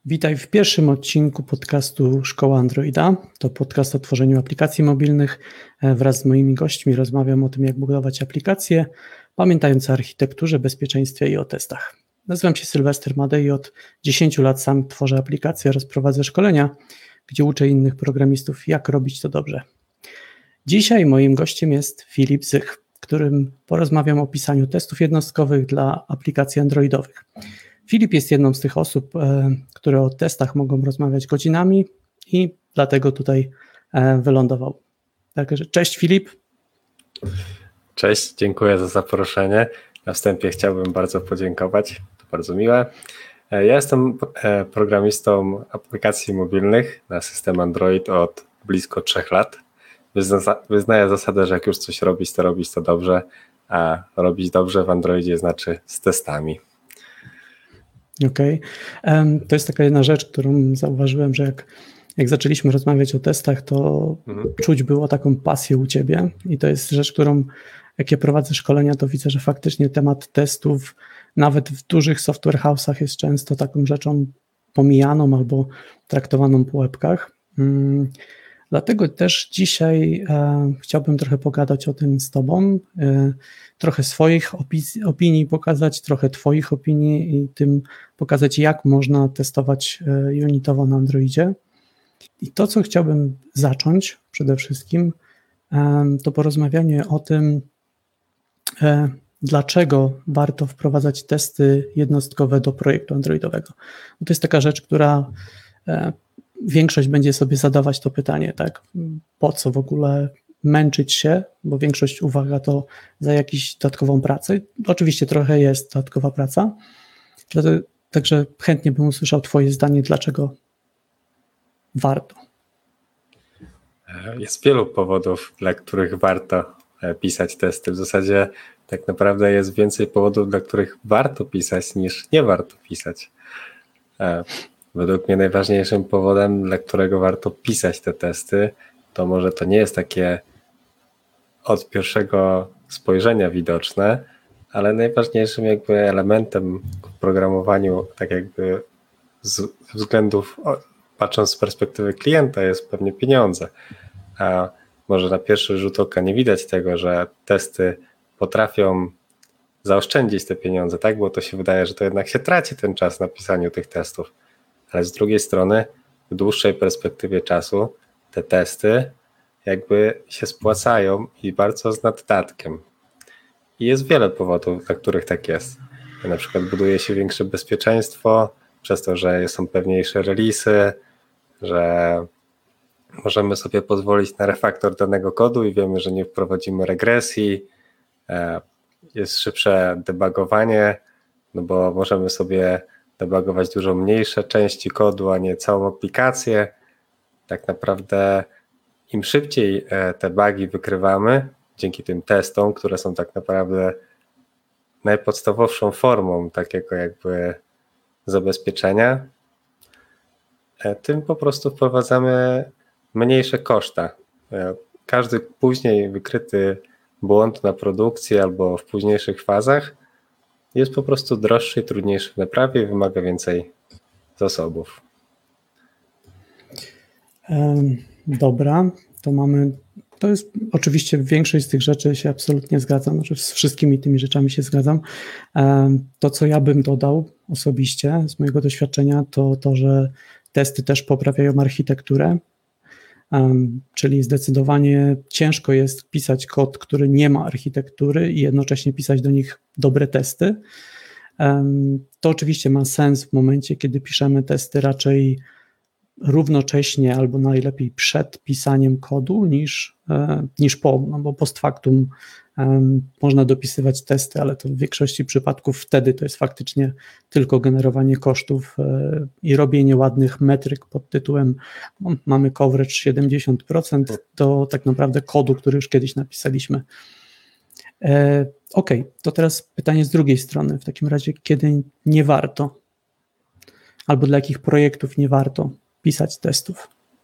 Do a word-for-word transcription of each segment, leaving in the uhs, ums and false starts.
Witaj w pierwszym odcinku podcastu Szkoła Androida. To podcast o tworzeniu aplikacji mobilnych. Wraz z moimi gośćmi rozmawiam o tym, jak budować aplikacje, pamiętając o architekturze, bezpieczeństwie i o testach. Nazywam się Sylwester Madej i od dziesięciu lat sam tworzę aplikacje oraz prowadzę szkolenia, gdzie uczę innych programistów, jak robić to dobrze. Dzisiaj moim gościem jest Filip Zych, którym porozmawiam o pisaniu testów jednostkowych dla aplikacji androidowych. Filip jest jedną z tych osób, które o testach mogą rozmawiać godzinami i dlatego tutaj wylądował. Także cześć Filip. Cześć, dziękuję za zaproszenie. Na wstępie chciałbym bardzo podziękować, to bardzo miłe. Ja jestem programistą aplikacji mobilnych na system Android od blisko trzech lat. Wyznaję zasadę, że jak już coś robić, to robić to dobrze, a robić dobrze w Androidzie znaczy z testami. Okej. Okay. To jest taka jedna rzecz, którą zauważyłem, że jak, jak zaczęliśmy rozmawiać o testach, to mhm. czuć było taką pasję u ciebie i to jest rzecz, którą jak ja prowadzę szkolenia, to widzę, że faktycznie temat testów nawet w dużych software house'ach jest często taką rzeczą pomijaną albo traktowaną po łebkach. Dlatego też dzisiaj e, chciałbym trochę pogadać o tym z tobą, e, trochę swoich opi- opinii pokazać, trochę twoich opinii i tym pokazać, jak można testować e, unitowo na Androidzie. I to, co chciałbym zacząć przede wszystkim, e, to porozmawianie o tym, e, dlaczego warto wprowadzać testy jednostkowe do projektu androidowego. Bo to jest taka rzecz, która e, większość będzie sobie zadawać to pytanie, tak? Po co w ogóle męczyć się, bo większość uważa to za jakąś dodatkową pracę. Oczywiście trochę jest dodatkowa praca, także chętnie bym usłyszał twoje zdanie, dlaczego warto. Jest wielu powodów, dla których warto pisać testy. W zasadzie tak naprawdę jest więcej powodów, dla których warto pisać, niż nie warto pisać. Według mnie najważniejszym powodem, dla którego warto pisać te testy, to może to nie jest takie od pierwszego spojrzenia widoczne, ale najważniejszym jakby elementem w programowaniu, tak jakby z względów, patrząc z perspektywy klienta, jest pewnie pieniądze. A może na pierwszy rzut oka nie widać tego, że testy potrafią zaoszczędzić te pieniądze, tak? Bo to się wydaje, że to jednak się traci ten czas na pisaniu tych testów. Ale z drugiej strony w dłuższej perspektywie czasu te testy jakby się spłacają i bardzo z naddatkiem. I jest wiele powodów, dla których tak jest. Na przykład buduje się większe bezpieczeństwo przez to, że są pewniejsze release'y, że możemy sobie pozwolić na refaktor danego kodu i wiemy, że nie wprowadzimy regresji. Jest szybsze debugowanie, no bo możemy sobie debugować dużo mniejsze części kodu, a nie całą aplikację. Tak naprawdę im szybciej te bugi wykrywamy, dzięki tym testom, które są tak naprawdę najpodstawowszą formą takiego jakby zabezpieczenia, tym po prostu wprowadzamy mniejsze koszta. Każdy później wykryty błąd na produkcji albo w późniejszych fazach jest po prostu droższy i trudniejszy w naprawie i wymaga więcej zasobów. Dobra, to mamy, to jest oczywiście większość z tych rzeczy się absolutnie zgadzam, znaczy z wszystkimi tymi rzeczami się zgadzam. To, co ja bym dodał osobiście z mojego doświadczenia, to to, że testy też poprawiają architekturę, czyli zdecydowanie ciężko jest pisać kod, który nie ma architektury i jednocześnie pisać do nich dobre testy. To oczywiście ma sens w momencie, kiedy piszemy testy raczej równocześnie albo najlepiej przed pisaniem kodu niż, niż po, no bo post factum um, można dopisywać testy, ale to w większości przypadków wtedy to jest faktycznie tylko generowanie kosztów e, i robienie ładnych metryk pod tytułem no, mamy coverage siedemdziesiąt procent do tak naprawdę kodu, który już kiedyś napisaliśmy. E, ok, to teraz pytanie z drugiej strony, w takim razie kiedy nie warto albo dla jakich projektów nie warto pisać testów?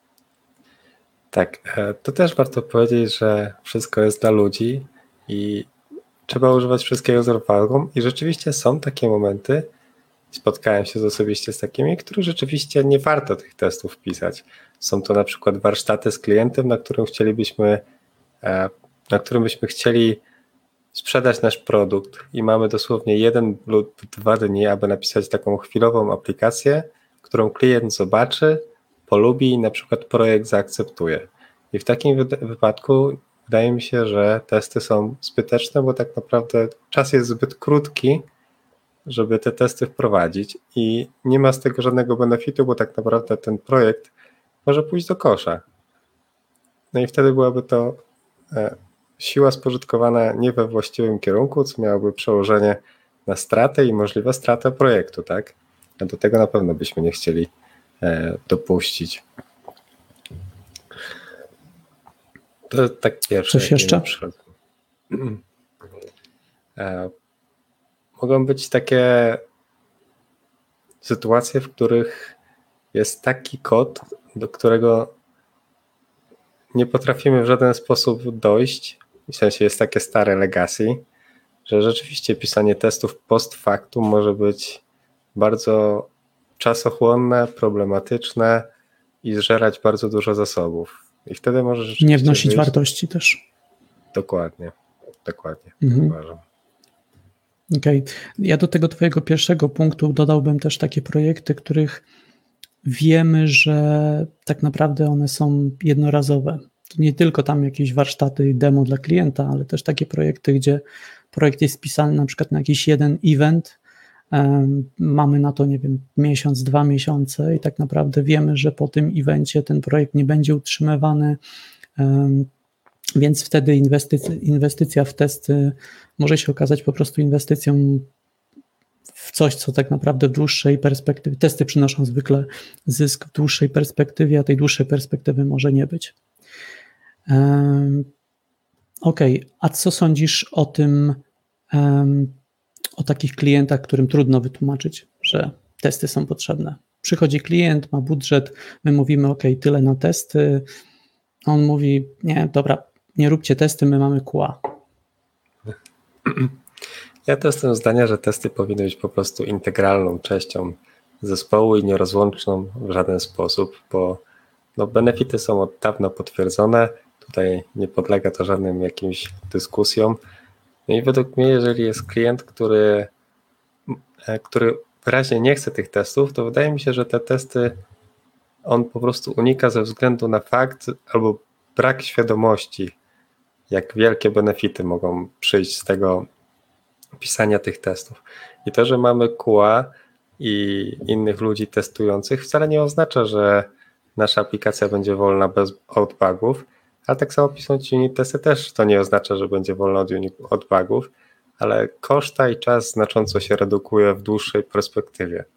Tak, to też warto powiedzieć, że wszystko jest dla ludzi i trzeba używać wszystkiego z rozwagą i rzeczywiście są takie momenty, Spotkałem się osobiście z takimi, których rzeczywiście nie warto tych testów pisać. Są to na przykład warsztaty z klientem, na którym chcielibyśmy, na którym byśmy chcieli sprzedać nasz produkt i mamy dosłownie jeden lub dwa dni, aby napisać taką chwilową aplikację, którą klient zobaczy, polubi i na przykład projekt zaakceptuje. I w takim wy- wypadku wydaje mi się, że testy są zbyteczne, bo tak naprawdę czas jest zbyt krótki, żeby te testy wprowadzić i nie ma z tego żadnego benefitu, bo tak naprawdę ten projekt może pójść do kosza. No i wtedy byłaby to e, siła spożytkowana nie we właściwym kierunku, co miałoby przełożenie na stratę i możliwe stratę projektu, tak? A do tego na pewno byśmy nie chcieli e, dopuścić. To tak pierwsze. Coś jeszcze? E, mogą być takie sytuacje, w których jest taki kod, do którego nie potrafimy w żaden sposób dojść, w sensie jest takie stare legacy, że rzeczywiście pisanie testów post factum może być bardzo czasochłonne, problematyczne i zżerać bardzo dużo zasobów. I wtedy może rzeczywiście nie wnosić wyjść... wartości też. Dokładnie, dokładnie, mhm. uważam. Okej. Okay. Ja do tego twojego pierwszego punktu dodałbym też takie projekty, których wiemy, że tak naprawdę one są jednorazowe. To nie tylko tam jakieś warsztaty i demo dla klienta, ale też takie projekty, gdzie projekt jest pisany na przykład na jakiś jeden event, um, mamy na to, nie wiem, miesiąc, dwa miesiące i tak naprawdę wiemy, że po tym evencie ten projekt nie będzie utrzymywany, um, więc wtedy inwestycja, inwestycja w testy może się okazać po prostu inwestycją w coś, co tak naprawdę w dłuższej perspektywie, testy przynoszą zwykle zysk w dłuższej perspektywie, a tej dłuższej perspektywy może nie być. Um, Okej, okay. A co sądzisz o tym, um, o takich klientach, którym trudno wytłumaczyć, że testy są potrzebne? Przychodzi klient, ma budżet, my mówimy, ok, tyle na testy, a on mówi, nie, dobra, nie róbcie testy, my mamy Q A. Ja to jestem zdania, że testy powinny być po prostu integralną częścią zespołu i nierozłączną w żaden sposób, bo no, benefity są od dawna potwierdzone, tutaj nie podlega to żadnym jakimś dyskusjom. No i według mnie, jeżeli jest klient, który, który wyraźnie nie chce tych testów, to wydaje mi się, że te testy on po prostu unika ze względu na fakt albo brak świadomości, jak wielkie benefity mogą przyjść z tego pisania tych testów. I to, że mamy Q A i innych ludzi testujących, wcale nie oznacza, że nasza aplikacja będzie wolna bez od bugów, ale tak samo pisząc unit testy też to nie oznacza, że będzie wolna od, od bugów, ale koszta i czas znacząco się redukuje w dłuższej perspektywie.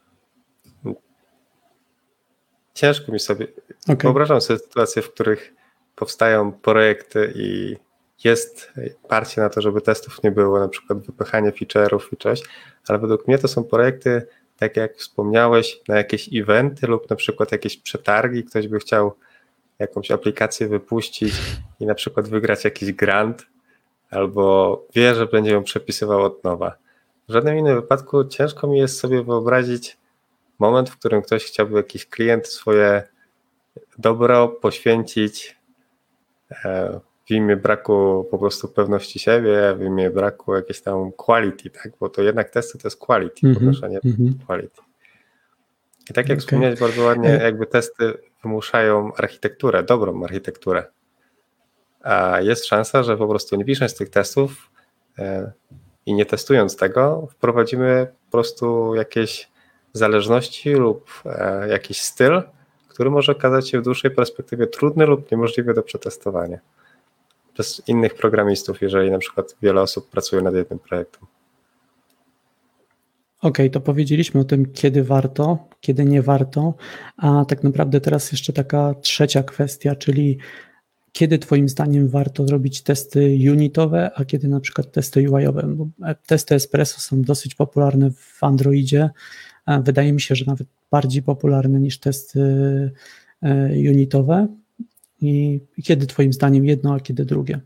Ciężko mi sobie, okay. Wyobrażam sobie sytuacje, w których powstają projekty i jest parcie na to, żeby testów nie było, na przykład wypychanie feature'ów i coś, ale według mnie to są projekty, tak jak wspomniałeś, na jakieś eventy lub na przykład jakieś przetargi, ktoś by chciał jakąś aplikację wypuścić i na przykład wygrać jakiś grant, albo wie, że będzie ją przepisywał od nowa. W żadnym innym wypadku ciężko mi jest sobie wyobrazić moment, w którym ktoś chciałby jakiś klient swoje dobro poświęcić w imię braku po prostu pewności siebie, w imię braku jakiejś tam quality, tak? Bo to jednak testy to jest quality, mm-hmm, podnoszenie mm-hmm. quality. I tak jak okay. wspomniałeś bardzo ładnie, jakby testy wymuszają architekturę, dobrą architekturę. A jest szansa, że po prostu nie pisząc tych testów e, i nie testując tego, wprowadzimy po prostu jakieś zależności lub e, jakiś styl, który może okazać się w dłuższej perspektywie trudny lub niemożliwy do przetestowania przez innych programistów, jeżeli na przykład wiele osób pracuje nad jednym projektem. Okej, okay, to powiedzieliśmy o tym, kiedy warto, kiedy nie warto, a tak naprawdę teraz jeszcze taka trzecia kwestia, czyli kiedy twoim zdaniem warto zrobić testy unitowe, a kiedy na przykład testy U I-owe, bo testy Espresso są dosyć popularne w Androidzie, wydaje mi się, że nawet bardziej popularne niż testy unitowe. I kiedy twoim zdaniem jedno, a kiedy drugie?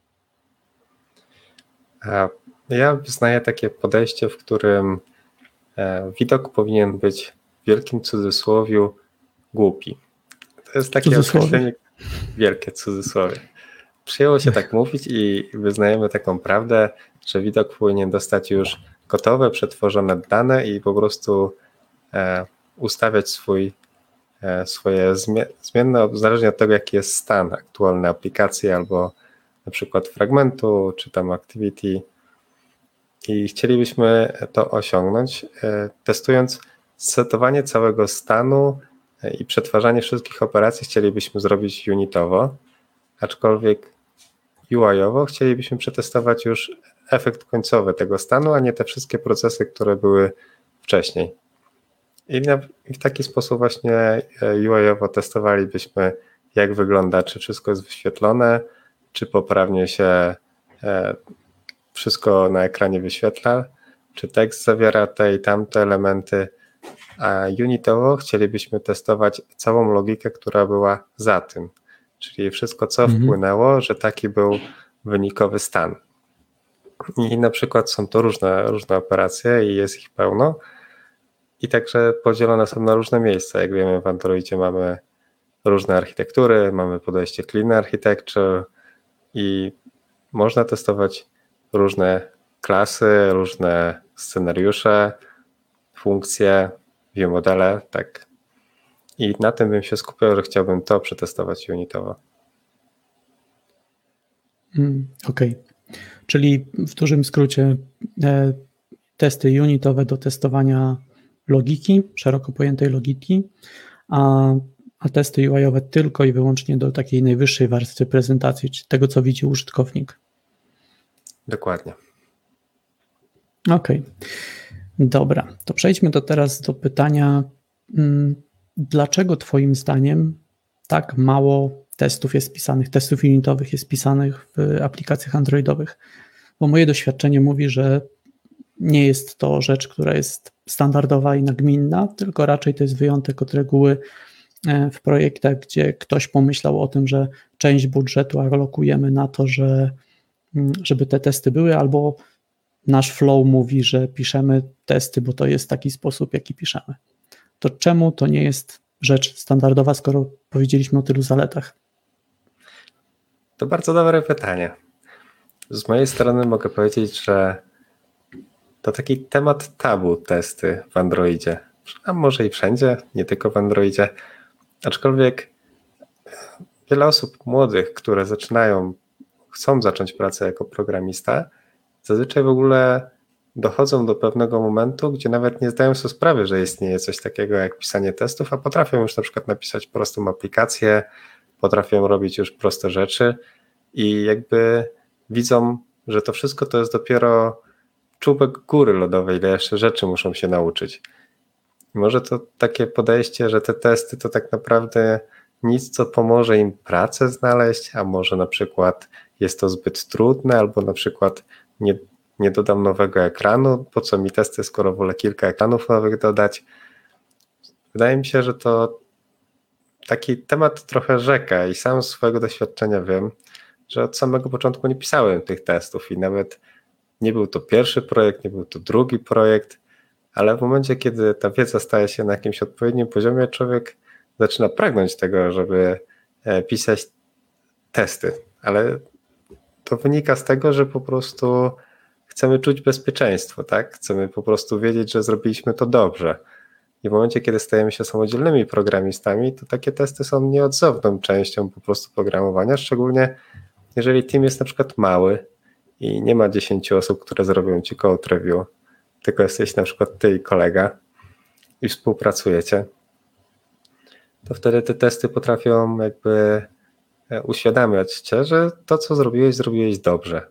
Ja wyznaję takie podejście, w którym widok powinien być w wielkim cudzysłowiu głupi. To jest takie określenie, wielkie cudzysłowie. Przyjęło się tak mówić i wyznajemy taką prawdę, że widok powinien dostać już gotowe, przetworzone dane i po prostu e, ustawiać swój, e, swoje zmienne, zależnie od tego, jaki jest stan aktualny aplikacji albo na przykład fragmentu, czy tam activity. I chcielibyśmy to osiągnąć, e, testując setowanie całego stanu e, i przetwarzanie wszystkich operacji chcielibyśmy zrobić unitowo, aczkolwiek U I-owo chcielibyśmy przetestować już efekt końcowy tego stanu, a nie te wszystkie procesy, które były wcześniej. I, na, i w taki sposób właśnie U I-owo testowalibyśmy, jak wygląda, czy wszystko jest wyświetlone, czy poprawnie się e, wszystko na ekranie wyświetla, czy tekst zawiera te i tamte elementy, a unitowo chcielibyśmy testować całą logikę, która była za tym, czyli wszystko, co mhm. wpłynęło, że taki był wynikowy stan. I na przykład są to różne, różne operacje i jest ich pełno i także podzielone są na różne miejsca. Jak wiemy, w Androidzie mamy różne architektury, mamy podejście clean architecture i można testować różne klasy, różne scenariusze, funkcje, view modele, tak. I na tym bym się skupiał, że chciałbym to przetestować unitowo. Mm, Okej. Okay. Czyli w dużym skrócie e, testy unitowe do testowania logiki, szeroko pojętej logiki, a, a testy U I-owe tylko i wyłącznie do takiej najwyższej warstwy prezentacji, czyli tego, co widzi użytkownik. Dokładnie. Okej. Okay. Dobra, to przejdźmy do teraz do pytania, dlaczego Twoim zdaniem tak mało testów jest pisanych, testów unitowych jest pisanych w aplikacjach androidowych? Bo moje doświadczenie mówi, że nie jest to rzecz, która jest standardowa i nagminna, tylko raczej to jest wyjątek od reguły w projektach, gdzie ktoś pomyślał o tym, że część budżetu alokujemy na to, że, żeby te testy były, albo nasz flow mówi, że piszemy testy, bo to jest taki sposób, jaki piszemy. To czemu to nie jest rzecz standardowa, skoro powiedzieliśmy o tylu zaletach? To bardzo dobre pytanie. Z mojej strony mogę powiedzieć, że to taki temat tabu testy w Androidzie. A może i wszędzie, nie tylko w Androidzie. Aczkolwiek wiele osób młodych, które zaczynają, chcą zacząć pracę jako programista, zazwyczaj w ogóle dochodzą do pewnego momentu, gdzie nawet nie zdają sobie sprawy, że istnieje coś takiego jak pisanie testów, a potrafią już na przykład napisać prostą aplikację, potrafią robić już proste rzeczy i jakby widzą, że to wszystko to jest dopiero czubek góry lodowej, ile jeszcze rzeczy muszą się nauczyć. I może to takie podejście, że te testy to tak naprawdę nic, co pomoże im pracę znaleźć, a może na przykład jest to zbyt trudne, albo na przykład nie, nie dodam nowego ekranu, po co mi testy, skoro wolę kilka ekranów nowych dodać. Wydaje mi się, że to taki temat trochę rzeka i sam z swojego doświadczenia wiem, że od samego początku nie pisałem tych testów i nawet nie był to pierwszy projekt, nie był to drugi projekt, ale w momencie, kiedy ta wiedza staje się na jakimś odpowiednim poziomie, człowiek zaczyna pragnąć tego, żeby pisać testy, ale to wynika z tego, że po prostu chcemy czuć bezpieczeństwo, tak? Chcemy po prostu wiedzieć, że zrobiliśmy to dobrze. I w momencie, kiedy stajemy się samodzielnymi programistami, to takie testy są nieodzowną częścią po prostu programowania, szczególnie jeżeli team jest na przykład mały i nie ma dziesięciu osób, które zrobią ci code review, tylko jesteś na przykład ty i kolega i współpracujecie, to wtedy te testy potrafią jakby uświadamiać cię, że to, co zrobiłeś, zrobiłeś dobrze.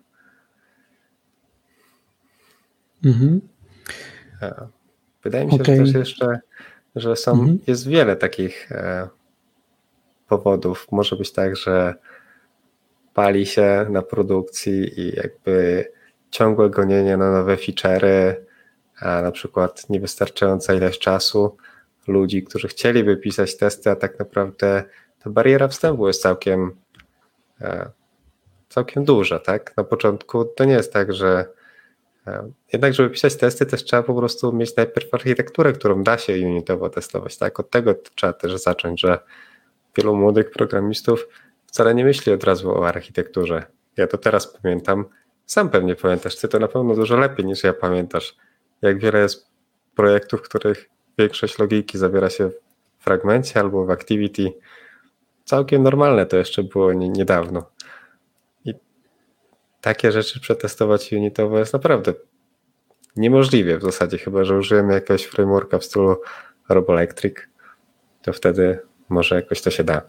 Mhm. Wydaje mi się, okay. że też jeszcze, że są, mhm. jest wiele takich e, powodów. Może być tak, że pali się na produkcji i jakby ciągłe gonienie na nowe feature'y, a na przykład niewystarczająca ilość czasu ludzi, którzy chcieliby pisać testy, a tak naprawdę ta bariera wstępu jest całkiem, e, całkiem duża, tak? Na początku to nie jest tak, że Jednak, żeby pisać testy, też trzeba po prostu mieć najpierw architekturę, którą da się unitowo testować. Tak? Od tego trzeba też zacząć, że wielu młodych programistów wcale nie myśli od razu o architekturze. Ja to teraz pamiętam, sam pewnie pamiętasz, ty to na pewno dużo lepiej niż ja pamiętasz, jak wiele jest projektów, w których większość logiki zawiera się w fragmencie albo w activity. Całkiem normalne to jeszcze było nie, niedawno. I takie rzeczy przetestować unitowo jest naprawdę niemożliwe w zasadzie, chyba że użyjemy jakiegoś frameworka w stylu Roboelectric, to wtedy może jakoś to się da.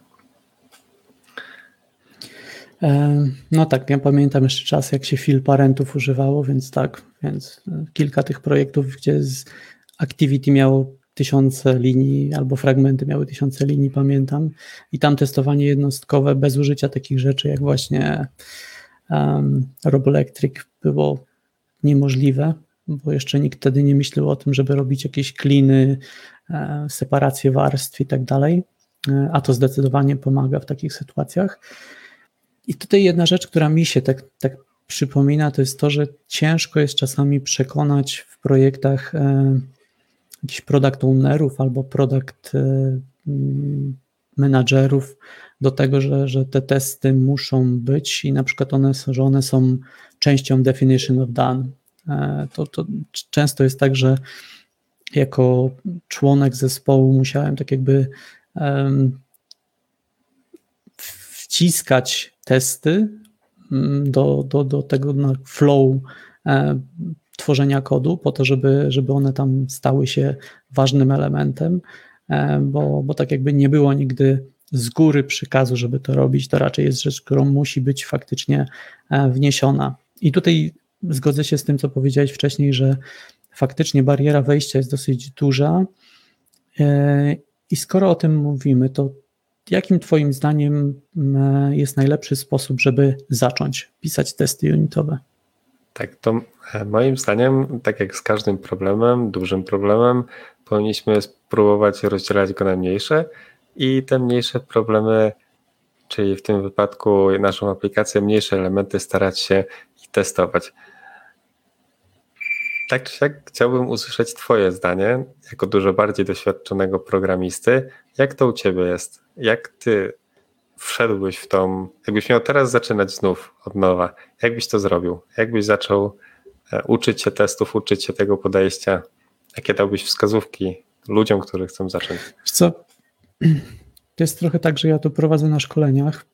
No tak, ja pamiętam jeszcze czas, jak się fill parentów używało, więc tak, więc kilka tych projektów, gdzie z activity miało tysiące linii albo fragmenty miały tysiące linii, pamiętam, i tam testowanie jednostkowe bez użycia takich rzeczy jak właśnie um, Roboelectric było niemożliwe, bo jeszcze nikt wtedy nie myślał o tym, żeby robić jakieś kliny, e, separację warstw i tak dalej, e, a to zdecydowanie pomaga w takich sytuacjach. I tutaj jedna rzecz, która mi się tak, tak przypomina, to jest to, że ciężko jest czasami przekonać w projektach e, jakichś product ownerów albo product e, menadżerów do tego, że, że te testy muszą być i na przykład one, że one są częścią definition of done. E, to, to często jest tak, że jako członek zespołu musiałem tak jakby um, wciskać testy do, do, do tego flow e, tworzenia kodu po to, żeby, żeby one tam stały się ważnym elementem, e, bo, bo tak jakby nie było nigdy z góry przykazu, żeby to robić, to raczej jest rzecz, którą musi być faktycznie e, wniesiona. I tutaj zgodzę się z tym, co powiedziałeś wcześniej, że faktycznie bariera wejścia jest dosyć duża e, i skoro o tym mówimy, to jakim twoim zdaniem jest najlepszy sposób, żeby zacząć pisać testy unitowe? Tak, to moim zdaniem, tak jak z każdym problemem, dużym problemem, powinniśmy spróbować rozdzielać go na mniejsze i te mniejsze problemy, czyli w tym wypadku naszą aplikację, mniejsze elementy starać się ich testować. Tak czy siak chciałbym usłyszeć twoje zdanie, jako dużo bardziej doświadczonego programisty. Jak to u ciebie jest? Jak ty wszedłbyś w tą, jakbyś miał teraz zaczynać znów od nowa, jak byś to zrobił? Jak byś zaczął uczyć się testów, uczyć się tego podejścia? Jakie dałbyś wskazówki ludziom, którzy chcą zacząć? Wiesz co, to jest trochę tak, że ja to prowadzę na szkoleniach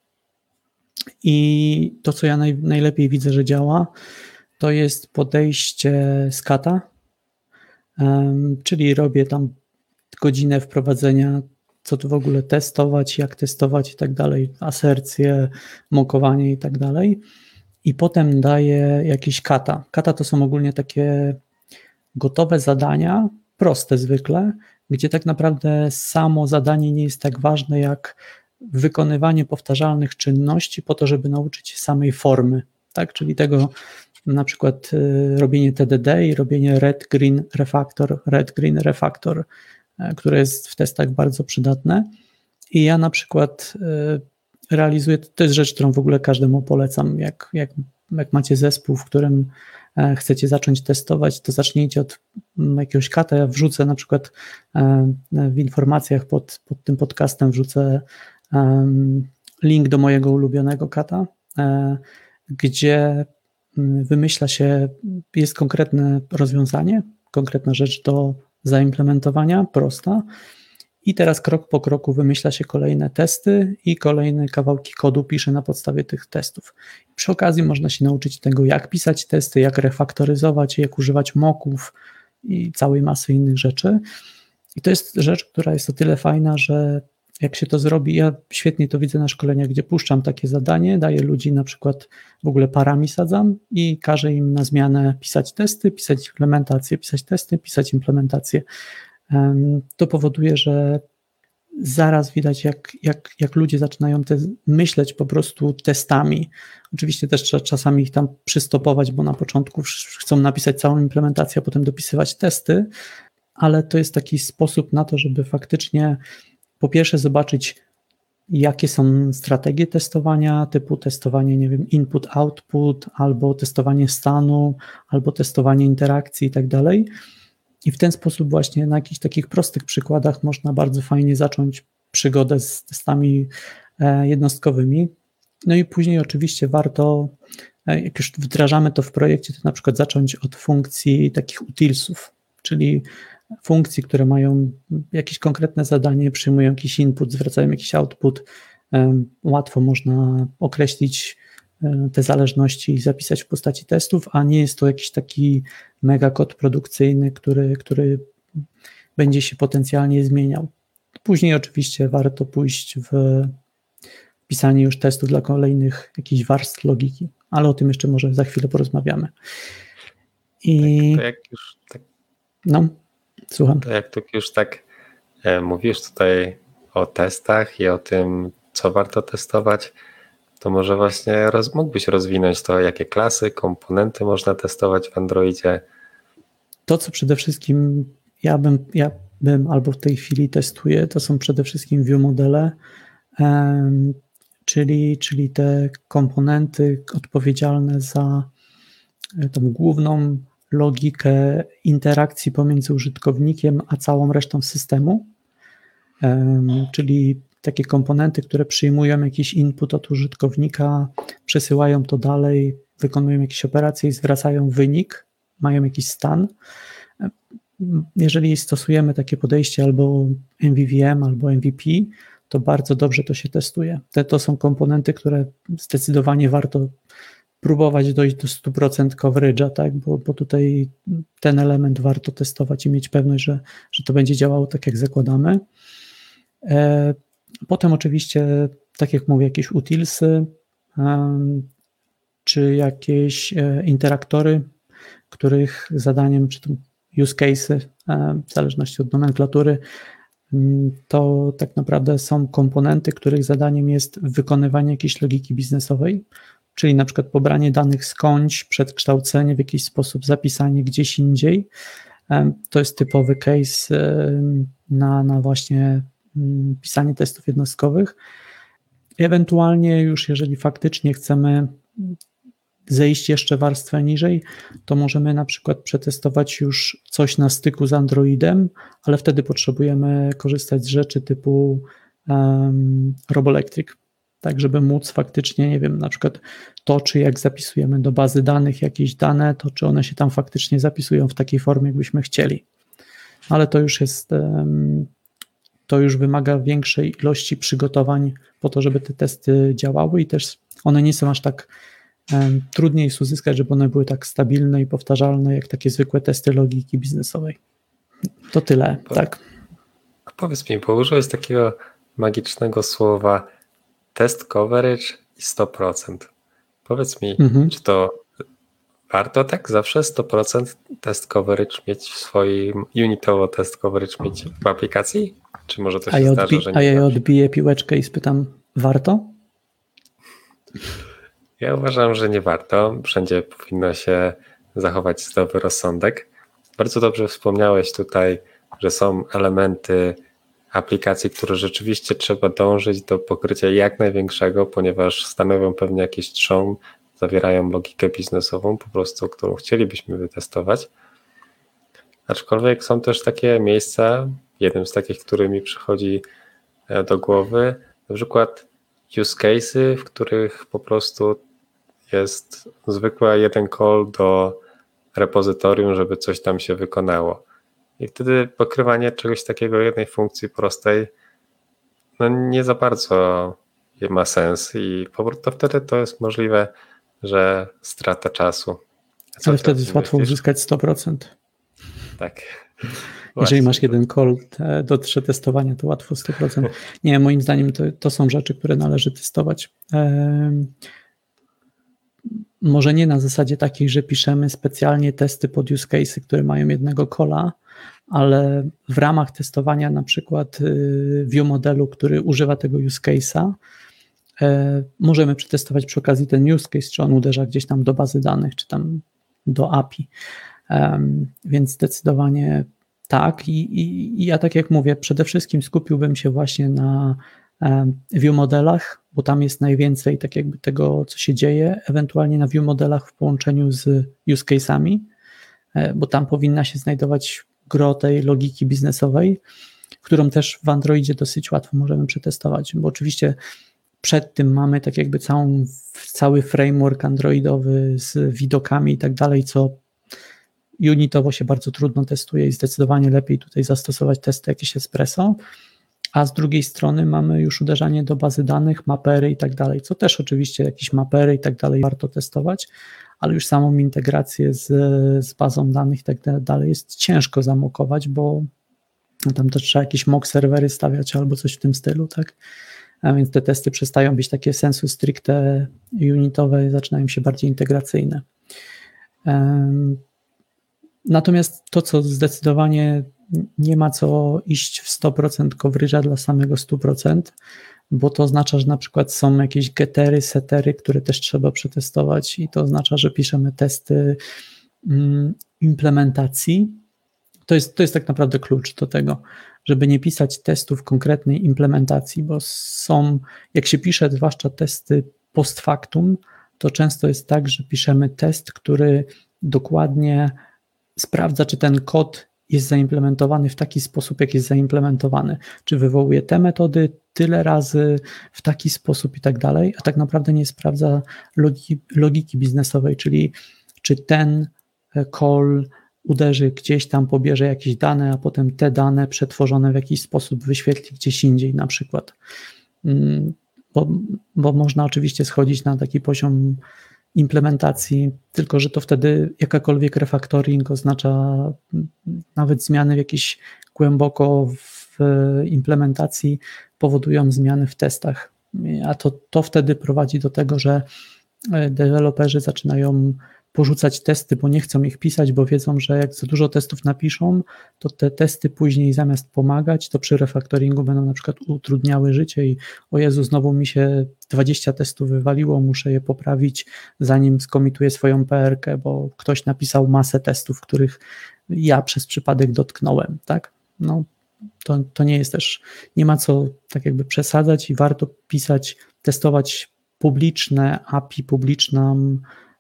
i to, co ja naj, najlepiej widzę, że działa, to jest podejście z kata, um, czyli robię tam godzinę wprowadzenia, co tu w ogóle testować, jak testować i tak dalej, asercje, mokowanie i tak dalej. I potem daję jakiś kata. Kata to są ogólnie takie gotowe zadania, proste zwykle, gdzie tak naprawdę samo zadanie nie jest tak ważne jak wykonywanie powtarzalnych czynności po to, żeby nauczyć się samej formy, tak? Czyli tego na przykład y, robienie T D D i robienie red, green, refactor, red, green, refactor, y, które jest w testach bardzo przydatne. I ja na przykład y, realizuję, to jest rzecz, którą w ogóle każdemu polecam, jak, jak, jak macie zespół, w którym y, chcecie zacząć testować, to zacznijcie od y, jakiegoś kata. Ja wrzucę na przykład y, w informacjach pod, pod tym podcastem wrzucę y, link do mojego ulubionego kata, y, gdzie wymyśla się, jest konkretne rozwiązanie, konkretna rzecz do zaimplementowania, prosta, i teraz krok po kroku wymyśla się kolejne testy i kolejne kawałki kodu pisze na podstawie tych testów. Przy okazji można się nauczyć tego, jak pisać testy, jak refaktoryzować, jak używać mocków i całej masy innych rzeczy. I to jest rzecz, która jest o tyle fajna, że jak się to zrobi, ja świetnie to widzę na szkoleniach, gdzie puszczam takie zadanie, daję ludzi na przykład, w ogóle parami sadzam i każę im na zmianę pisać testy, pisać implementacje, pisać testy, pisać implementacje. To powoduje, że zaraz widać, jak, jak, jak ludzie zaczynają te, myśleć po prostu testami. Oczywiście też trzeba czasami ich tam przystopować, bo na początku chcą napisać całą implementację, a potem dopisywać testy, ale to jest taki sposób na to, żeby faktycznie po pierwsze zobaczyć, jakie są strategie testowania, typu testowanie, nie wiem, input, output, albo testowanie stanu, albo testowanie interakcji i tak dalej. I w ten sposób właśnie na jakichś takich prostych przykładach można bardzo fajnie zacząć przygodę z testami jednostkowymi. No i później oczywiście warto, jak już wdrażamy to w projekcie, to na przykład zacząć od funkcji takich utilsów, czyli funkcji, które mają jakieś konkretne zadanie, przyjmują jakiś input, zwracają jakiś output. Łatwo można określić te zależności i zapisać w postaci testów, a nie jest to jakiś taki mega kod produkcyjny, który, który będzie się potencjalnie zmieniał. Później oczywiście warto pójść w pisanie już testów dla kolejnych jakichś warstw logiki, ale o tym jeszcze może za chwilę porozmawiamy. I tak, to jak już tak, no, słucham. To jak tu już tak e, mówisz tutaj o testach i o tym, co warto testować, to może właśnie roz, mógłbyś rozwinąć to, jakie klasy, komponenty można testować w Androidzie? To, co przede wszystkim ja bym, ja bym albo w tej chwili testuję, to są przede wszystkim view modele, um, czyli, czyli te komponenty odpowiedzialne za tą główną logikę interakcji pomiędzy użytkownikiem a całą resztą systemu, um, czyli takie komponenty, które przyjmują jakiś input od użytkownika, przesyłają to dalej, wykonują jakieś operacje i zwracają wynik, mają jakiś stan. Jeżeli stosujemy takie podejście albo M V V M, albo M V P, to bardzo dobrze to się testuje. Te to są komponenty, które zdecydowanie warto próbować dojść do stu procent coverage'a, tak? bo, bo tutaj ten element warto testować i mieć pewność, że, że to będzie działało tak, jak zakładamy. Potem oczywiście, tak jak mówię, jakieś utilsy, czy jakieś interaktory, których zadaniem, czy to use cases, w zależności od nomenklatury, to tak naprawdę są komponenty, których zadaniem jest wykonywanie jakiejś logiki biznesowej, czyli na przykład pobranie danych skądś, przekształcenie w jakiś sposób, zapisanie gdzieś indziej. To jest typowy case na, na właśnie pisanie testów jednostkowych. Ewentualnie już jeżeli faktycznie chcemy zejść jeszcze warstwę niżej, to możemy na przykład przetestować już coś na styku z Androidem, ale wtedy potrzebujemy korzystać z rzeczy typu um, Roboelectric, tak żeby móc faktycznie, nie wiem, na przykład to, czy jak zapisujemy do bazy danych jakieś dane, to czy one się tam faktycznie zapisują w takiej formie, jakbyśmy chcieli. Ale to już jest, um, to już wymaga większej ilości przygotowań po to, żeby te testy działały i też one nie są aż tak trudniej jest uzyskać, żeby one były tak stabilne i powtarzalne, jak takie zwykłe testy logiki biznesowej. To tyle, po, tak. Powiedz mi, bo użyłeś takiego magicznego słowa test coverage i sto procent. Powiedz mi, mhm. czy to warto tak zawsze sto procent test coverage mieć w swoim, unitowo test coverage mieć w aplikacji? Czy może to się a ja zdarza, odbi- że nie? A ja odbiję piłeczkę i spytam, warto? Ja uważam, że nie warto. Wszędzie powinno się zachować zdrowy rozsądek. Bardzo dobrze wspomniałeś tutaj, że są elementy aplikacji, które rzeczywiście trzeba dążyć do pokrycia jak największego, ponieważ stanowią pewnie jakiś trzon, zawierają logikę biznesową, po prostu, którą chcielibyśmy wytestować. Aczkolwiek są też takie miejsca, jednym z takich, który mi przychodzi do głowy, na przykład use cases, w których po prostu jest zwykły jeden call do repozytorium, żeby coś tam się wykonało. I wtedy pokrywanie czegoś takiego, jednej funkcji prostej, no nie za bardzo ma sens i to wtedy to jest możliwe, że strata czasu. Ale wtedy jest łatwo uzyskać sto procent. Tak. Jeżeli Właśnie, masz jeden call do przetestowania, to łatwo sto procent. Nie, moim zdaniem to, to są rzeczy, które należy testować. Ehm, może nie na zasadzie takiej, że piszemy specjalnie testy pod use cases, które mają jednego calla, ale w ramach testowania na przykład view modelu, który używa tego use case'a, możemy przetestować przy okazji ten use case, czy on uderza gdzieś tam do bazy danych, czy tam do A P I. Więc zdecydowanie tak. I, i, i ja tak jak mówię, przede wszystkim skupiłbym się właśnie na view modelach, bo tam jest najwięcej tak jakby tego, co się dzieje, ewentualnie na view modelach w połączeniu z use case'ami, bo tam powinna się znajdować gro tej logiki biznesowej, którą też w Androidzie dosyć łatwo możemy przetestować, bo oczywiście przed tym mamy tak jakby całą, cały framework androidowy z widokami i tak dalej, co unitowo się bardzo trudno testuje i zdecydowanie lepiej tutaj zastosować testy jakieś espresso, a z drugiej strony mamy już uderzanie do bazy danych, mapery i tak dalej, co też oczywiście jakieś mapery i tak dalej warto testować, ale już samą integrację z, z bazą danych i tak dalej jest ciężko zamokować, bo tam też trzeba jakieś mock serwery stawiać albo coś w tym stylu, tak? A więc te testy przestają być takie sensu stricte unitowe i zaczynają się bardziej integracyjne. Natomiast to, co zdecydowanie nie ma co iść w sto procent coverage'a dla samego sto procent, bo to oznacza, że na przykład są jakieś gettery, settery, które też trzeba przetestować i to oznacza, że piszemy testy implementacji. To jest, to jest tak naprawdę klucz do tego, żeby nie pisać testów konkretnej implementacji, bo są, jak się pisze zwłaszcza testy post factum, to często jest tak, że piszemy test, który dokładnie sprawdza, czy ten kod jest zaimplementowany w taki sposób, jak jest zaimplementowany, czy wywołuje te metody tyle razy w taki sposób i tak dalej, a tak naprawdę nie sprawdza logiki, logiki biznesowej, czyli czy ten call uderzy gdzieś tam, pobierze jakieś dane, a potem te dane przetworzone w jakiś sposób wyświetli gdzieś indziej na przykład. Bo, bo można oczywiście schodzić na taki poziom implementacji, tylko że to wtedy jakakolwiek refactoring oznacza nawet zmiany w jakieś głęboko w implementacji powodują zmiany w testach, a to, to wtedy prowadzi do tego, że deweloperzy zaczynają porzucać testy, bo nie chcą ich pisać, bo wiedzą, że jak za dużo testów napiszą, to te testy później zamiast pomagać, to przy refactoringu będą na przykład utrudniały życie i o Jezu, znowu mi się dwadzieścia testów wywaliło, muszę je poprawić, zanim skomituję swoją P R K, bo ktoś napisał masę testów, których ja przez przypadek dotknąłem, tak? No, to, to nie jest też, nie ma co tak jakby przesadzać i warto pisać, testować publiczne A P I, publiczną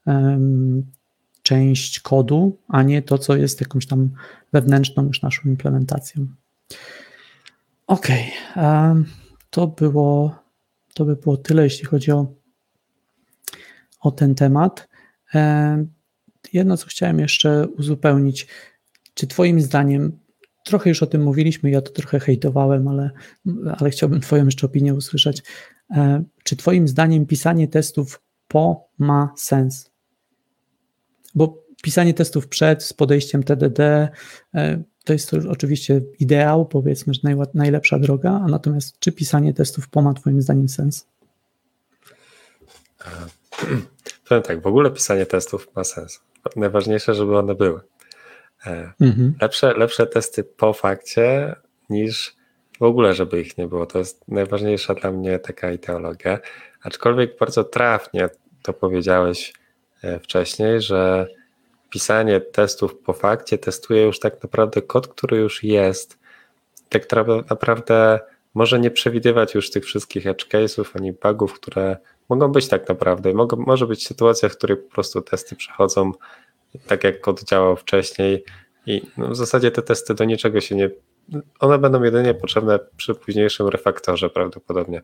część kodu, a nie to, co jest jakąś tam wewnętrzną już naszą implementacją. Ok, to było, to by było tyle, jeśli chodzi o, o ten temat. Jedno, co chciałem jeszcze uzupełnić, czy twoim zdaniem, trochę już o tym mówiliśmy, ja to trochę hejtowałem, ale, ale chciałbym twoją jeszcze opinię usłyszeć. Czy twoim zdaniem pisanie testów po ma sens? Bo pisanie testów przed z podejściem T D D to jest to oczywiście ideał, powiedzmy, że najlepsza droga, a natomiast czy pisanie testów po ma twoim zdaniem sens? Powiem tak, w ogóle pisanie testów ma sens. Najważniejsze, żeby one były. Mhm. Lepsze, lepsze testy po fakcie niż w ogóle, żeby ich nie było. To jest najważniejsza dla mnie taka ideologia. Aczkolwiek bardzo trafnie to powiedziałeś wcześniej, że pisanie testów po fakcie testuje już tak naprawdę kod, który już jest. Tak naprawdę może nie przewidywać już tych wszystkich edge case'ów ani bugów, które mogą być tak naprawdę. Mogą, może być sytuacja, w której po prostu testy przechodzą tak, jak kod działał wcześniej i no w zasadzie te testy do niczego się nie... One będą jedynie potrzebne przy późniejszym refaktorze prawdopodobnie.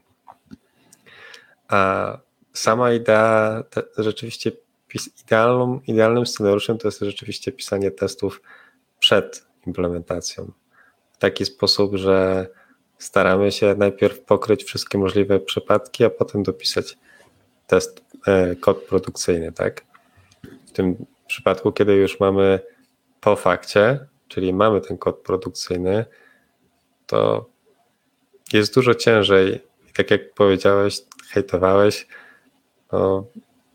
A sama idea te, rzeczywiście Idealną, idealnym scenariuszem to jest rzeczywiście pisanie testów przed implementacją. W taki sposób, że staramy się najpierw pokryć wszystkie możliwe przypadki, a potem dopisać test, e, kod produkcyjny, tak? W tym przypadku, kiedy już mamy po fakcie, czyli mamy ten kod produkcyjny, to jest dużo ciężej i tak jak powiedziałeś, hejtowałeś, no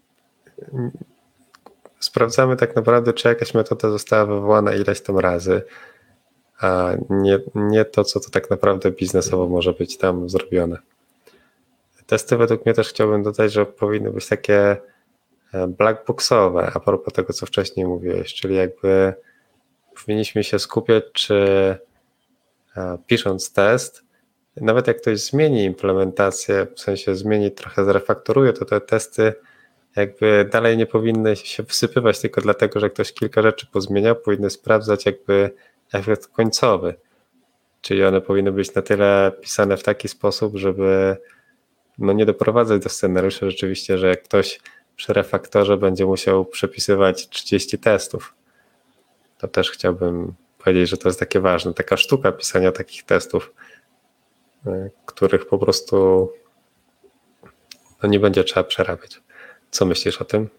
sprawdzamy tak naprawdę, czy jakaś metoda została wywołana ileś tam razy, a nie, nie to, co to tak naprawdę biznesowo może być tam zrobione. Testy według mnie też chciałbym dodać, że powinny być takie blackboxowe, a propos tego, co wcześniej mówiłeś, czyli jakby powinniśmy się skupiać, czy pisząc test, nawet jak ktoś zmieni implementację, w sensie zmieni, trochę zrefaktoruje, to te testy jakby dalej nie powinny się wsypywać tylko dlatego, że ktoś kilka rzeczy pozmieniał, powinny sprawdzać jakby efekt końcowy. Czyli one powinny być na tyle pisane w taki sposób, żeby no nie doprowadzać do scenariusza rzeczywiście, że jak ktoś przy refaktorze będzie musiał przepisywać trzydzieści testów. To też chciałbym powiedzieć, że to jest takie ważne, taka sztuka pisania takich testów, których po prostu no nie będzie trzeba przerabiać. Co myślisz o tym?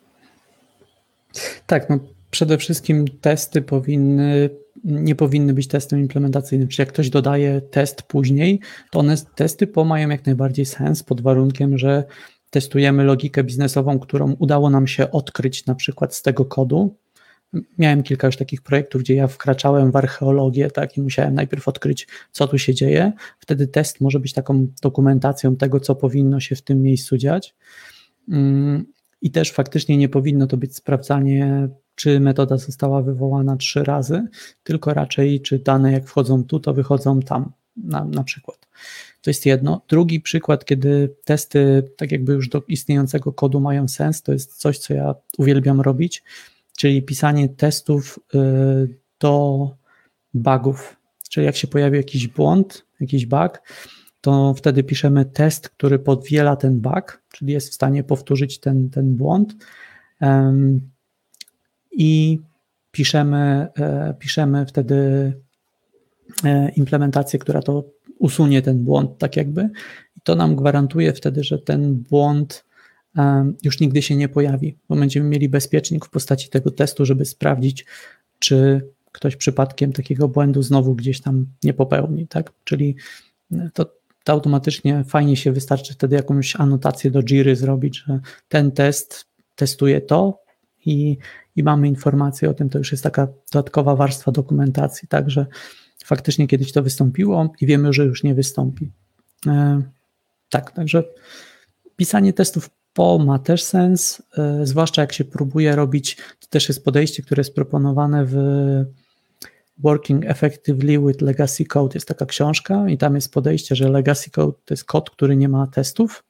Tak, no przede wszystkim testy powinny, nie powinny być testem implementacyjnym. Czyli jak ktoś dodaje test później, to one, testy po mają jak najbardziej sens pod warunkiem, że testujemy logikę biznesową, którą udało nam się odkryć na przykład z tego kodu. Miałem kilka już takich projektów, gdzie ja wkraczałem w archeologię, tak, i musiałem najpierw odkryć, co tu się dzieje. Wtedy test może być taką dokumentacją tego, co powinno się w tym miejscu dziać. I też faktycznie nie powinno to być sprawdzanie, czy metoda została wywołana trzy razy, tylko raczej, czy dane jak wchodzą tu, to wychodzą tam, na, na przykład. To jest jedno. Drugi przykład, kiedy testy tak jakby już do istniejącego kodu mają sens, to jest coś, co ja uwielbiam robić, czyli pisanie testów do bugów. Czyli jak się pojawi jakiś błąd, jakiś bug, to wtedy piszemy test, który podwiela ten bug, czyli jest w stanie powtórzyć ten, ten błąd um, i piszemy, e, piszemy wtedy e, implementację, która to usunie ten błąd tak jakby i to nam gwarantuje wtedy, że ten błąd um, już nigdy się nie pojawi, bo będziemy mieli bezpiecznik w postaci tego testu, żeby sprawdzić, czy ktoś przypadkiem takiego błędu znowu gdzieś tam nie popełni, tak? Czyli to to automatycznie fajnie się wystarczy wtedy jakąś anotację do Jiry zrobić, że ten test testuje to i, i mamy informację o tym, to już jest taka dodatkowa warstwa dokumentacji, także faktycznie kiedyś to wystąpiło i wiemy, że już nie wystąpi. E, tak, także pisanie testów po ma też sens, e, zwłaszcza jak się próbuje robić, to też jest podejście, które jest proponowane w Working Effectively with Legacy Code jest taka książka i tam jest podejście, że Legacy Code to jest kod, który nie ma testów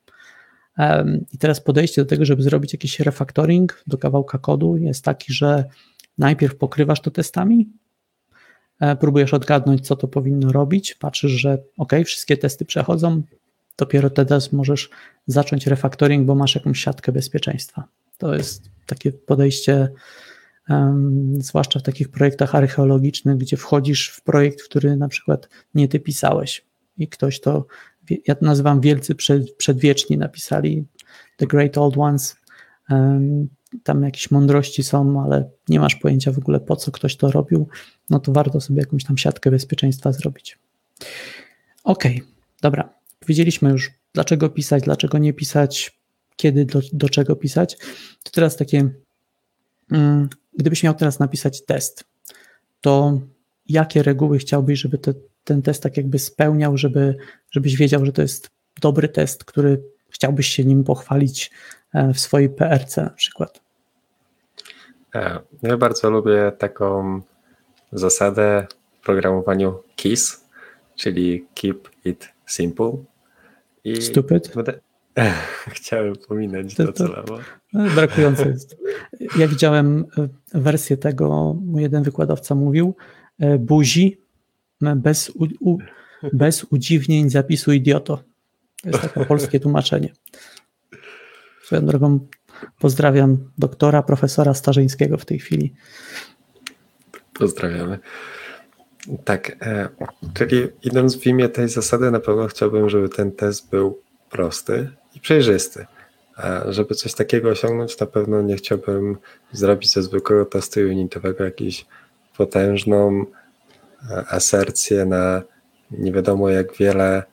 i teraz podejście do tego, żeby zrobić jakiś refactoring do kawałka kodu jest taki, że najpierw pokrywasz to testami, próbujesz odgadnąć, co to powinno robić, patrzysz, że ok, wszystkie testy przechodzą, dopiero teraz możesz zacząć refactoring, bo masz jakąś siatkę bezpieczeństwa. To jest takie podejście Um, zwłaszcza w takich projektach archeologicznych, gdzie wchodzisz w projekt, który na przykład nie ty pisałeś i ktoś to, ja to nazywam wielcy przed, przedwieczni napisali, the great old ones, um, tam jakieś mądrości są, ale nie masz pojęcia w ogóle po co ktoś to robił, no to warto sobie jakąś tam siatkę bezpieczeństwa zrobić. Okej, okay, dobra, powiedzieliśmy już dlaczego pisać, dlaczego nie pisać, kiedy, do, do czego pisać, to teraz takie um, gdybyś miał teraz napisać test, to jakie reguły chciałbyś, żeby te, ten test tak jakby spełniał, żeby, żebyś wiedział, że to jest dobry test, który chciałbyś się nim pochwalić w swojej P R C na przykład? Ja bardzo lubię taką zasadę w programowaniu KISS, czyli Keep It Simple. I Stupid? Chciałem pominąć to, to celowo. Brakujące jest. Ja widziałem wersję tego, mój jeden wykładowca mówił, buzi bez, u, u, bez udziwnień zapisu idioto. To jest takie polskie tłumaczenie. Swoją drogą pozdrawiam doktora, profesora Starzyńskiego w tej chwili. Pozdrawiamy. Tak, e, czyli idąc w imię tej zasady, na pewno chciałbym, żeby ten test był prosty i przejrzysty. A żeby coś takiego osiągnąć, na pewno nie chciałbym zrobić ze zwykłego testu unitowego jakąś potężną asercję na nie wiadomo jak wiele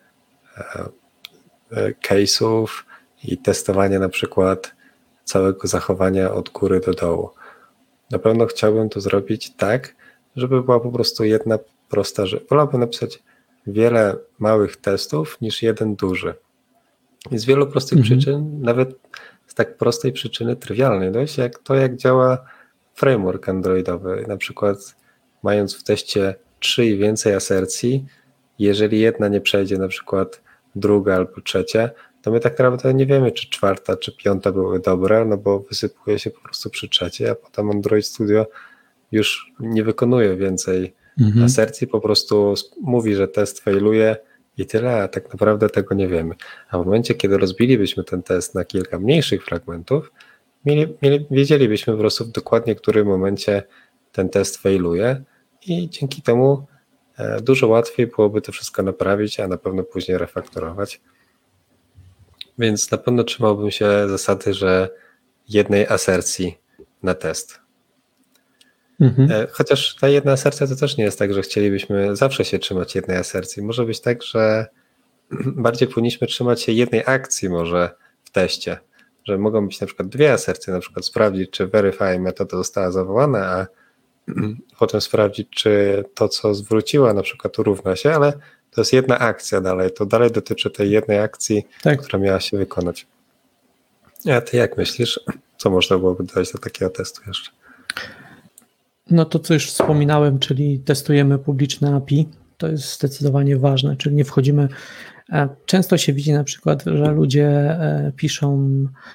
case'ów i testowanie na przykład całego zachowania od góry do dołu. Na pewno chciałbym to zrobić tak, żeby była po prostu jedna prosta rzecz. Wolałbym napisać wiele małych testów niż jeden duży. I z wielu prostych mhm. przyczyn, nawet z tak prostej przyczyny trywialnej dość, jak to jak działa framework androidowy. Na przykład mając w teście trzy i więcej asercji, jeżeli jedna nie przejdzie, na przykład druga albo trzecia, to my tak naprawdę nie wiemy, czy czwarta, czy piąta były dobre, no bo wysypuje się po prostu przy trzeciej, a potem Android Studio już nie wykonuje więcej mhm. asercji, po prostu mówi, że test failuje i tyle, a tak naprawdę tego nie wiemy. A w momencie, kiedy rozbilibyśmy ten test na kilka mniejszych fragmentów, mieli, mieli, wiedzielibyśmy po prostu dokładnie, w którym momencie ten test failuje i dzięki temu e, dużo łatwiej byłoby to wszystko naprawić, a na pewno później refaktorować. Więc na pewno trzymałbym się zasady, że jednej asercji na test. Mhm. Chociaż ta jedna asercja to też nie jest tak, że chcielibyśmy zawsze się trzymać jednej asercji. Może być tak, że bardziej powinniśmy trzymać się jednej akcji może w teście, że mogą być na przykład dwie asercje, na przykład sprawdzić, czy verify metoda została zawołana, a potem sprawdzić, czy to, co zwróciła, na przykład równa się, ale to jest jedna akcja dalej, to dalej dotyczy tej jednej akcji, tak, która miała się wykonać. A ty jak myślisz, co można byłoby dodać do takiego testu jeszcze? No to, co już wspominałem, czyli testujemy publiczne A P I, to jest zdecydowanie ważne, czyli nie wchodzimy. Często się widzi na przykład, że ludzie piszą,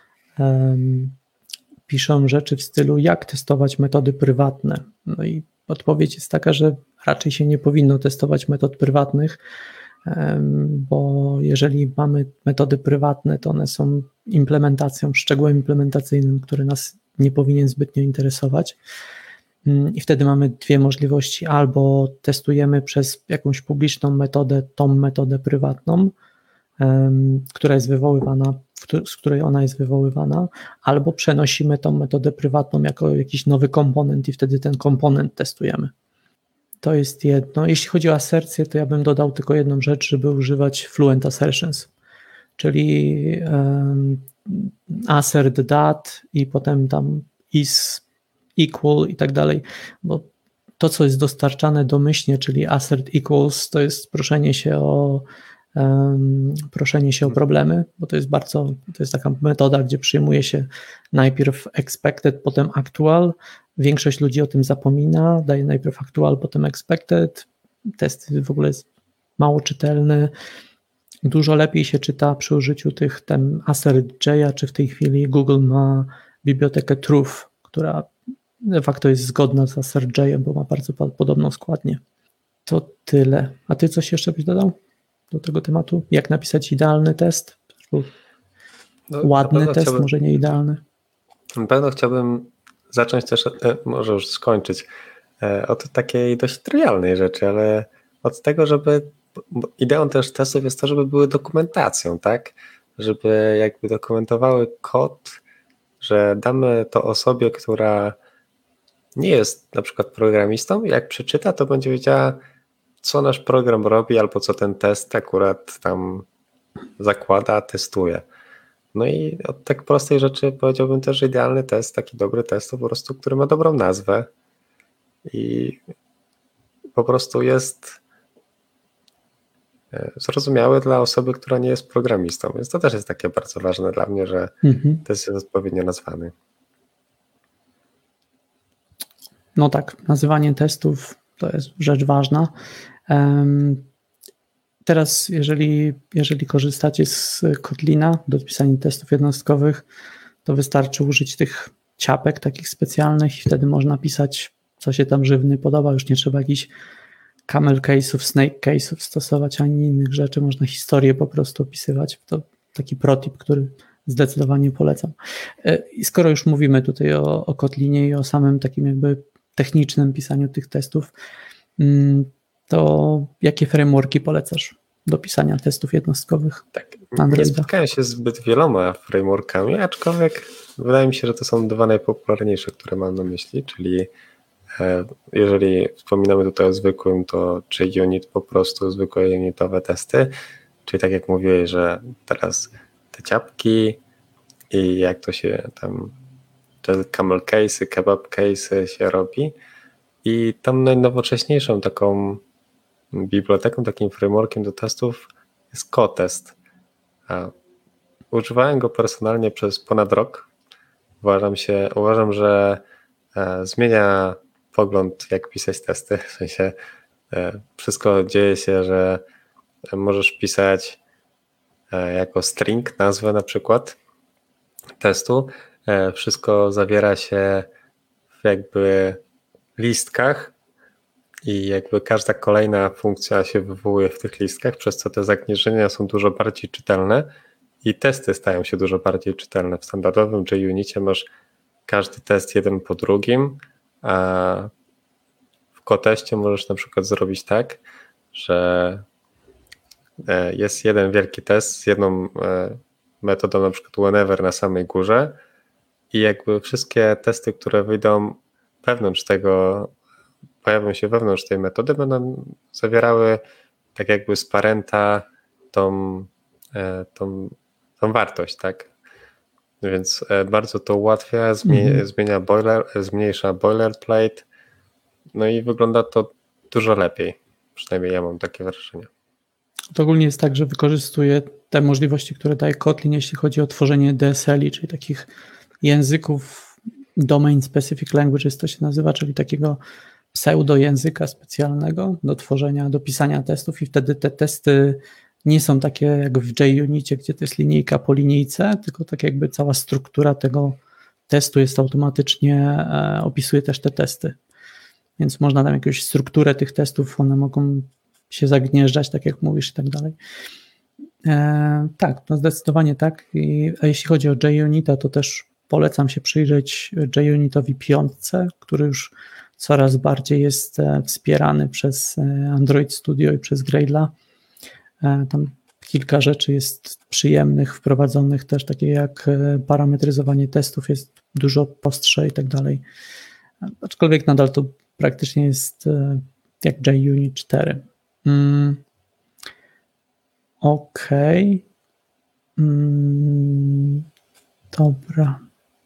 piszą rzeczy w stylu, jak testować metody prywatne. No i odpowiedź jest taka, że raczej się nie powinno testować metod prywatnych, bo jeżeli mamy metody prywatne, to one są implementacją, szczegółem implementacyjnym, który nas nie powinien zbytnio interesować. I wtedy mamy dwie możliwości, albo testujemy przez jakąś publiczną metodę tą metodę prywatną, która jest wywoływana, z której ona jest wywoływana, albo przenosimy tą metodę prywatną jako jakiś nowy komponent i wtedy ten komponent testujemy. To jest jedno. Jeśli chodzi o asercję, to ja bym dodał tylko jedną rzecz, żeby używać fluent assertions, czyli um, assert that i potem tam is equal i tak dalej, bo to, co jest dostarczane domyślnie, czyli assert equals, to jest proszenie się o um, proszenie się o problemy, bo to jest bardzo, to jest taka metoda, gdzie przyjmuje się najpierw expected, potem actual. Większość ludzi o tym zapomina, daje najpierw actual, potem expected. Test w ogóle jest mało czytelny. Dużo lepiej się czyta przy użyciu tych tem assert.j'a, czy w tej chwili Google ma bibliotekę truth, która de facto jest zgodna z assert.j'em, bo ma bardzo podobną składnię. To tyle. A ty coś jeszcze byś dodał do tego tematu? Jak napisać idealny test? No, ładny test, chciałbym, może nie idealny. Na pewno chciałbym zacząć też, może już skończyć, od takiej dość trywialnej rzeczy, ale od tego, żeby ideą też testów jest to, żeby były dokumentacją, tak? Żeby jakby dokumentowały kod, że damy to osobie, która nie jest na przykład programistą, jak przeczyta, to będzie wiedziała, co nasz program robi, albo co ten test akurat tam zakłada, testuje. No i od tak prostej rzeczy powiedziałbym też, że idealny test, taki dobry test, to po prostu, który ma dobrą nazwę i po prostu jest zrozumiały dla osoby, która nie jest programistą. Więc to też jest takie bardzo ważne dla mnie, że mhm. test jest odpowiednio nazwany. No tak, nazywanie testów to jest rzecz ważna. Teraz, jeżeli, jeżeli korzystacie z Kotlina do pisania testów jednostkowych, to wystarczy użyć tych ciapek takich specjalnych i wtedy można pisać, co się tam żywny podoba. Już nie trzeba jakichś camel case'ów, snake case'ów stosować, ani innych rzeczy. Można historię po prostu opisywać. To taki protip, który zdecydowanie polecam. I skoro już mówimy tutaj o, o Kotlinie i o samym takim jakby technicznym pisaniu tych testów, to jakie frameworki polecasz do pisania testów jednostkowych? Tak, nie spotkałem się zbyt wieloma frameworkami, aczkolwiek wydaje mi się, że to są dwa najpopularniejsze, które mam na myśli, czyli jeżeli wspominamy tutaj o zwykłym, to czy unit, po prostu zwykłe unitowe testy, czyli tak jak mówiłeś, że teraz te ciapki i jak to się tam, te camel case'y, kebab case'y się robi i tam najnowocześniejszą taką biblioteką, takim frameworkiem do testów jest Kotest. A używałem go personalnie przez ponad rok. Uważam się, uważam, że e, zmienia pogląd, jak pisać testy. W sensie e, wszystko dzieje się, że możesz pisać jako string nazwę na przykład testu. Wszystko zawiera się w jakby listkach i jakby każda kolejna funkcja się wywołuje w tych listkach, przez co te zagnieżdżenia są dużo bardziej czytelne i testy stają się dużo bardziej czytelne. W standardowym JUnicie masz każdy test jeden po drugim, a w Koteście możesz na przykład zrobić tak, że jest jeden wielki test z jedną metodą, na przykład whenever na samej górze i jakby wszystkie testy, które wyjdą wewnątrz tego, pojawią się wewnątrz tej metody, będą zawierały tak jakby z parenta tą, tą, tą wartość, tak? Więc bardzo to ułatwia, zmienia, mhm. zmienia boiler, zmniejsza boilerplate, no i wygląda to dużo lepiej. Przynajmniej ja mam takie wrażenie. To ogólnie jest tak, że wykorzystuje te możliwości, które daje Kotlin, jeśli chodzi o tworzenie D S L i, czyli takich języków Domain Specific Languages to się nazywa, czyli takiego pseudojęzyka specjalnego do tworzenia, do pisania testów i wtedy te testy nie są takie jak w JUnicie, gdzie to jest linijka po linijce, tylko tak jakby cała struktura tego testu jest automatycznie, opisuje też te testy. Więc można tam jakąś strukturę tych testów, one mogą się zagnieżdżać, tak jak mówisz i tak dalej. E, tak, no zdecydowanie tak. I, a jeśli chodzi o JUnita, to też polecam się przyjrzeć JUnitowi piątce, który już coraz bardziej jest wspierany przez Android Studio i przez Gradle'a. E, tam kilka rzeczy jest przyjemnych, wprowadzonych też, takie jak parametryzowanie testów jest dużo prostsze i tak dalej. Aczkolwiek nadal to praktycznie jest jak JUnit cztery. Mm. Okej. Okay. Mm. Dobra.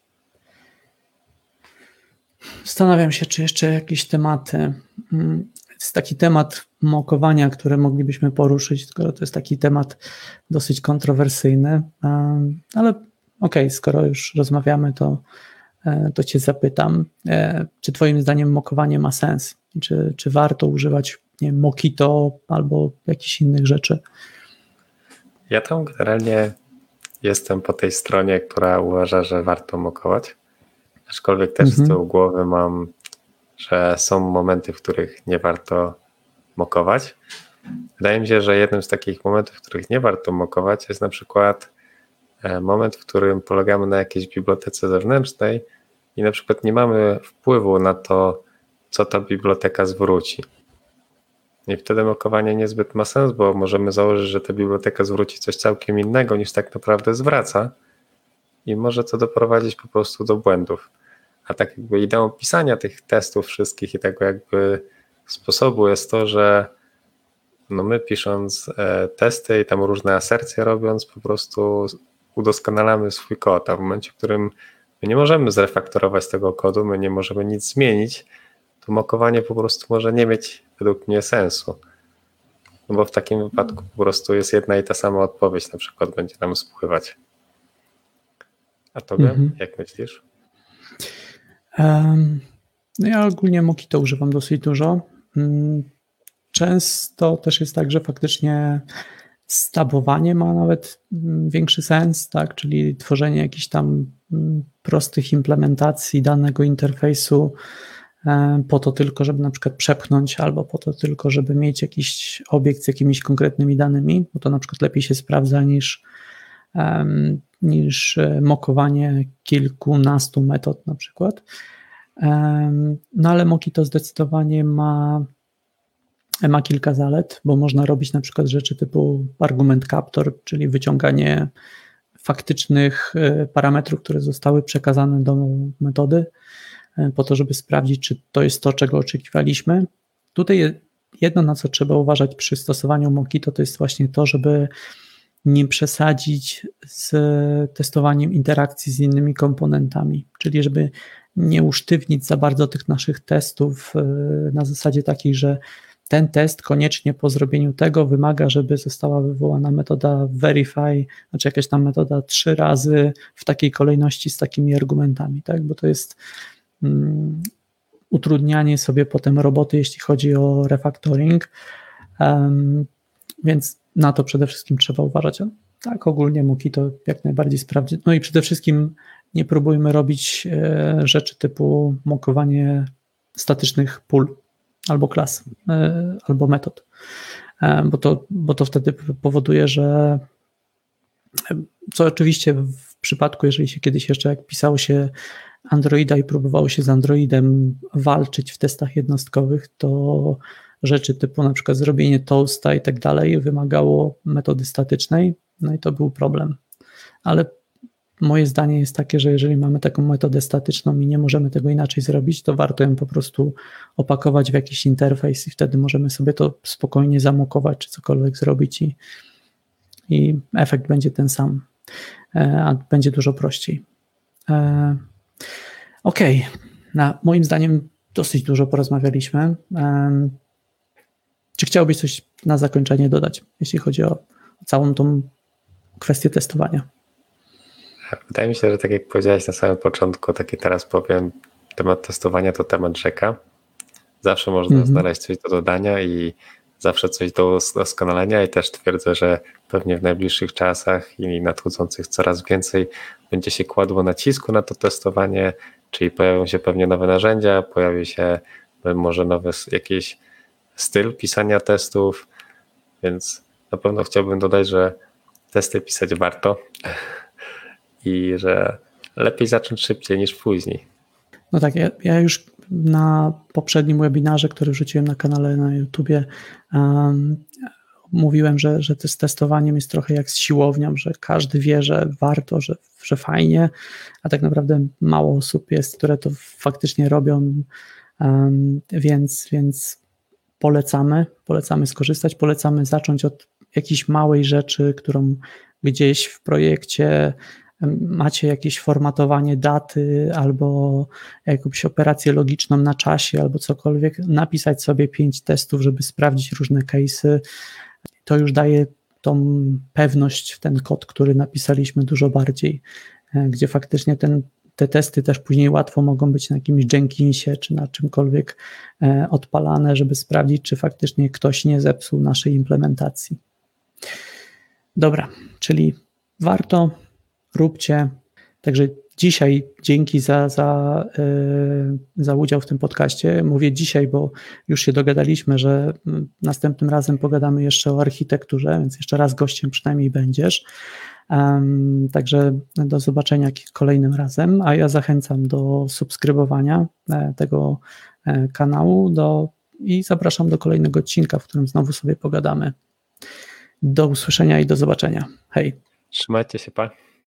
Zastanawiam się, czy jeszcze jakieś tematy. Jest taki temat mokowania, który moglibyśmy poruszyć, tylko to jest taki temat dosyć kontrowersyjny, ale okej, okay, skoro już rozmawiamy, to, to cię zapytam, czy twoim zdaniem mokowanie ma sens? Czy, czy warto używać, nie wiem, Mockito albo jakichś innych rzeczy? Ja tam generalnie jestem po tej stronie, która uważa, że warto mokować. Aczkolwiek też mhm. z tyłu głowy mam, że są momenty, w których nie warto mokować. Wydaje mi się, że jednym z takich momentów, w których nie warto mokować, jest na przykład moment, w którym polegamy na jakiejś bibliotece zewnętrznej i na przykład nie mamy wpływu na to, co ta biblioteka zwróci. I wtedy mokowanie niezbyt ma sens, bo możemy założyć, że ta biblioteka zwróci coś całkiem innego niż tak naprawdę zwraca i może to doprowadzić po prostu do błędów. A tak jakby ideą pisania tych testów wszystkich i tego jakby sposobu jest to, że no my pisząc testy i tam różne asercje robiąc, po prostu udoskonalamy swój kod, a w momencie, w którym my nie możemy zrefaktorować tego kodu, my nie możemy nic zmienić, to mokowanie po prostu może nie mieć według mnie sensu. No bo w takim wypadku po prostu jest jedna i ta sama odpowiedź, na przykład będzie nam spływać. A tobie, mhm. jak myślisz? Um, no ja ogólnie Mockito używam dosyć dużo. Często też jest tak, że faktycznie stabowanie ma nawet większy sens, tak? Czyli tworzenie jakichś tam prostych implementacji danego interfejsu po to tylko, żeby na przykład przepchnąć, albo po to tylko, żeby mieć jakiś obiekt z jakimiś konkretnymi danymi, bo to na przykład lepiej się sprawdza niż, um, niż mokowanie kilkunastu metod na przykład. Um, no ale Mockito zdecydowanie ma, ma kilka zalet, bo można robić na przykład rzeczy typu argument captor, czyli wyciąganie faktycznych parametrów, które zostały przekazane do metody, po to, żeby sprawdzić, czy to jest to, czego oczekiwaliśmy. Tutaj jedno, na co trzeba uważać przy stosowaniu Mockito, to jest właśnie to, żeby nie przesadzić z testowaniem interakcji z innymi komponentami, czyli żeby nie usztywnić za bardzo tych naszych testów na zasadzie takiej, że ten test koniecznie po zrobieniu tego wymaga, żeby została wywołana metoda verify, znaczy jakaś tam metoda trzy razy w takiej kolejności z takimi argumentami, tak? Bo to jest um, utrudnianie sobie potem roboty, jeśli chodzi o refactoring, um, więc na to przede wszystkim trzeba uważać. Tak, ogólnie Muki to jak najbardziej sprawdzi. No i przede wszystkim nie próbujmy robić rzeczy typu mokowanie statycznych pól albo klas, albo metod, bo to, bo to wtedy powoduje, że co oczywiście w przypadku, jeżeli się kiedyś jeszcze jak pisało się Androida i próbowało się z Androidem walczyć w testach jednostkowych, to rzeczy typu na przykład zrobienie toasta i tak dalej wymagało metody statycznej, no i to był problem. Ale moje zdanie jest takie, że jeżeli mamy taką metodę statyczną i nie możemy tego inaczej zrobić, to warto ją po prostu opakować w jakiś interfejs i wtedy możemy sobie to spokojnie zamokować czy cokolwiek zrobić i, i efekt będzie ten sam, a będzie dużo prościej. Okej, okay. Na moim zdaniem dosyć dużo porozmawialiśmy. Czy chciałbyś coś na zakończenie dodać, jeśli chodzi o całą tą kwestię testowania? Wydaje mi się, że tak jak powiedziałeś na samym początku, tak i teraz powiem, temat testowania to temat rzeka. Zawsze można mm-hmm. znaleźć coś do dodania i zawsze coś do doskonalenia i też twierdzę, że pewnie w najbliższych czasach i nadchodzących coraz więcej będzie się kładło nacisku na to testowanie, czyli pojawią się pewnie nowe narzędzia, pojawi się może nowy jakiś styl pisania testów, więc na pewno chciałbym dodać, że testy pisać warto i że lepiej zacząć szybciej niż później. No tak, ja, ja już na poprzednim webinarze, który wrzuciłem na kanale na YouTubie, um, mówiłem, że, że to z testowaniem jest trochę jak z siłownią, że każdy wie, że warto, że, że fajnie, a tak naprawdę mało osób jest, które to faktycznie robią, um, więc, więc polecamy, polecamy skorzystać, polecamy zacząć od jakiejś małej rzeczy, którą gdzieś w projekcie macie jakieś formatowanie daty albo jakąś operację logiczną na czasie albo cokolwiek, napisać sobie pięć testów, żeby sprawdzić różne case'y. To już daje tą pewność w ten kod, który napisaliśmy dużo bardziej, gdzie faktycznie ten, te testy też później łatwo mogą być na jakimś Jenkinsie czy na czymkolwiek odpalane, żeby sprawdzić, czy faktycznie ktoś nie zepsuł naszej implementacji. Dobra, czyli warto, róbcie. Także dzisiaj dzięki za, za, yy, za udział w tym podcaście. Mówię dzisiaj, bo już się dogadaliśmy, że następnym razem pogadamy jeszcze o architekturze, więc jeszcze raz gościem przynajmniej będziesz. Um, także do zobaczenia kolejnym razem, a ja zachęcam do subskrybowania tego kanału do, i zapraszam do kolejnego odcinka, w którym znowu sobie pogadamy. Do usłyszenia i do zobaczenia. Hej. Trzymajcie się, pa.